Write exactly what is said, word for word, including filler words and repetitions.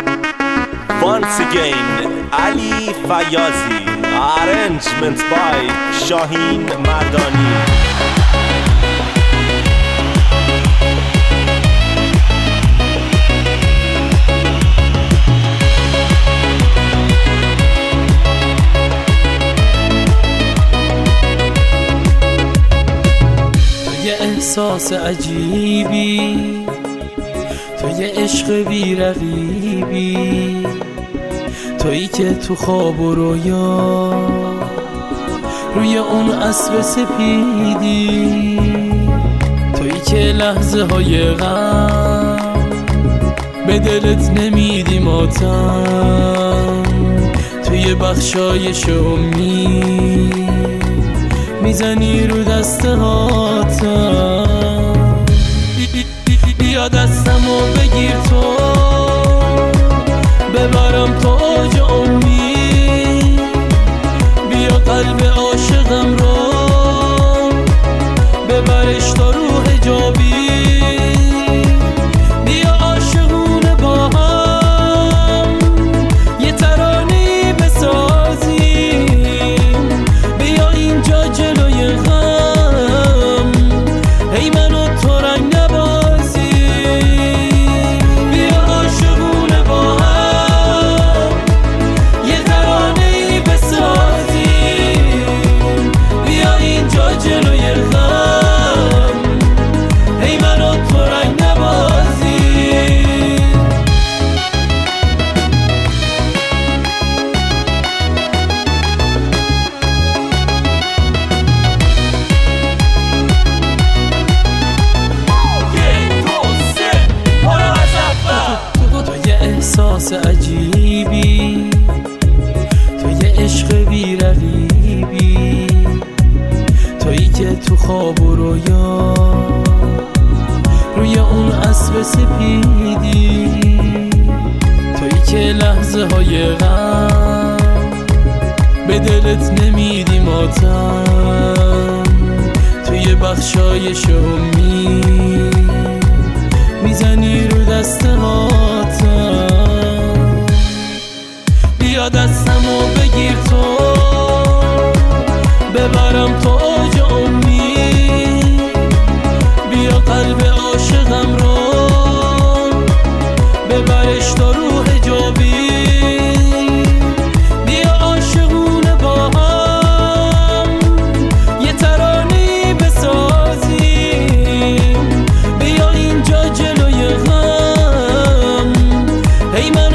Once again, Ali Fayazi. Arrangement by Shaheen Mardani. احساس عجیبی، تو یه عشق بی رقیبی، تویی که تو خواب و رویا روی اون اسب سپیدی، تویی که لحظه های غم به دلت نمیدی ماتم، توی بخشایش امید میزنی رو دست هاتم. بیا دستمو بگیر تو، ببرم تو اوج امید، بیا قلب عاشقم رو ببرش تا روح جاوید، بیا عاشقونه با هم یه ترانه‌ای بسازیم، بیا اینجا جلوی غم ای من و تو رنگ نبازیم، بیا عاشقونه با هم یه ترانه‌ای بسازیم، بیا اینجا جلوی غم ای من و تو رنگ نبازیم. احساس عجیبی، تو یه عشق بی رقیبی، تویی که تو خواب و رویا روی اون اسب سپیدی، تویی که لحظه های غم به دلت نمیدی ماتم، توی بخشایش امید میزنی رو دست هاتم. بیا دستمو بگیر تو، ببرم تو اوج امید، بیا قلب عاشقم رو ببرش تا روح جاوید، بیا عاشقونه با هم یه ترانه‌ای بسازیم، بیا اینجا جلوی غم ای من